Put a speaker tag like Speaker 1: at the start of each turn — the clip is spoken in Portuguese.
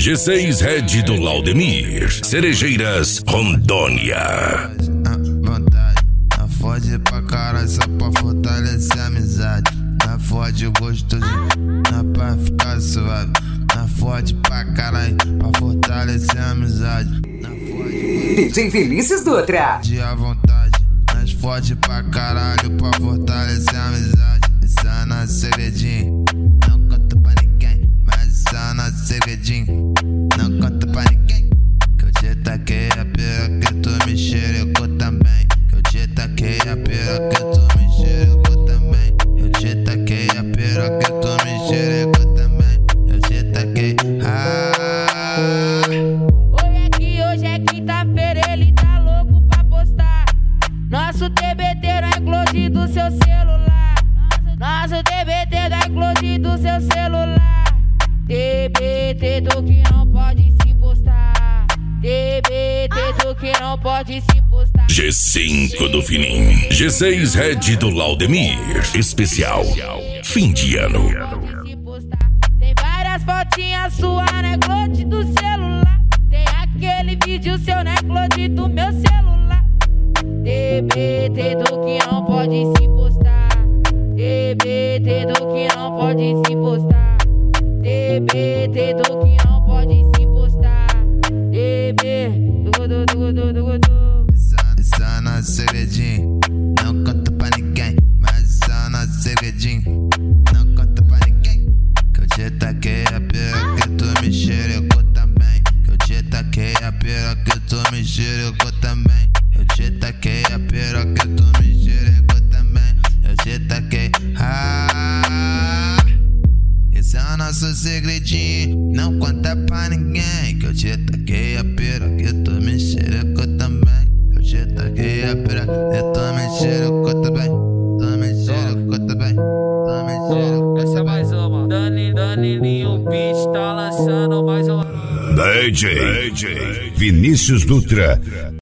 Speaker 1: G6 Red do Laudemir, Cerejeiras, Rondônia.
Speaker 2: Na fode pra caralho, só pra fortalecer a amizade. Na fode gostoso, na pra ficar suave. Na fode pra caralho, pra fortalecer a amizade.
Speaker 3: DJ Vinícius Dutra.
Speaker 2: Dia à vontade, nas fode pra caralho, pra fortalecer a amizade. Isso é na segredinho, não conta pra ninguém. Mas isso é na segredinho, não conta pra ninguém. Que eu te taquei a pera, que tu me xerecou também. Que eu te taquei a pera, que tu me xerecou também. Eu te taquei a pera, que tu me xerecou também. Eu te taquei.
Speaker 4: Hoje é quinta-feira, ele tá louco pra postar. Nosso TBT não é close do seu celular. Nosso TBT não é close do seu celular. TBT do que não pode se postar. TBT do que não pode se postar.
Speaker 1: G5 do Fininho, G6 Red do Laudemir, especial fim de ano.
Speaker 4: Tem várias fotinhas suas, né, close do celular. Tem aquele vídeo seu, né, close do meu celular. TBT do que não pode se postar. TBT do que não pode se postar. TBT do que não pode se postar.
Speaker 2: Isso é na segredinho, não conta pra ninguém. Mas isso é na segredinho, não conta pra ninguém. Que eu te taquei a pera, que tu me xerecou também. Que eu te taquei a pera, que tu me xerecou também. Eu te taquei a pera, que tu me xerecou também. Eu te taquei. Esse é o nosso segredinho, não conta pra ninguém. Que eu te taquei a pera, que tu me xerecou também. Eu te taquei a pera, que tu me xerecou também. Tu me xerecou também. Tu me xerecou.
Speaker 5: Essa é mais uma. Danilinho Beat tá lançando mais uma.
Speaker 1: DJ Vinícius Dutra.